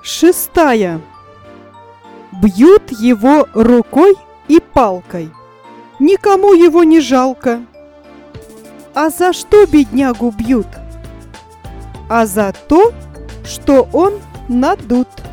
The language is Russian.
Шестая. Бьют его рукой и палкой. Никому его не жалко. А за что беднягу бьют? А за то, что он надут.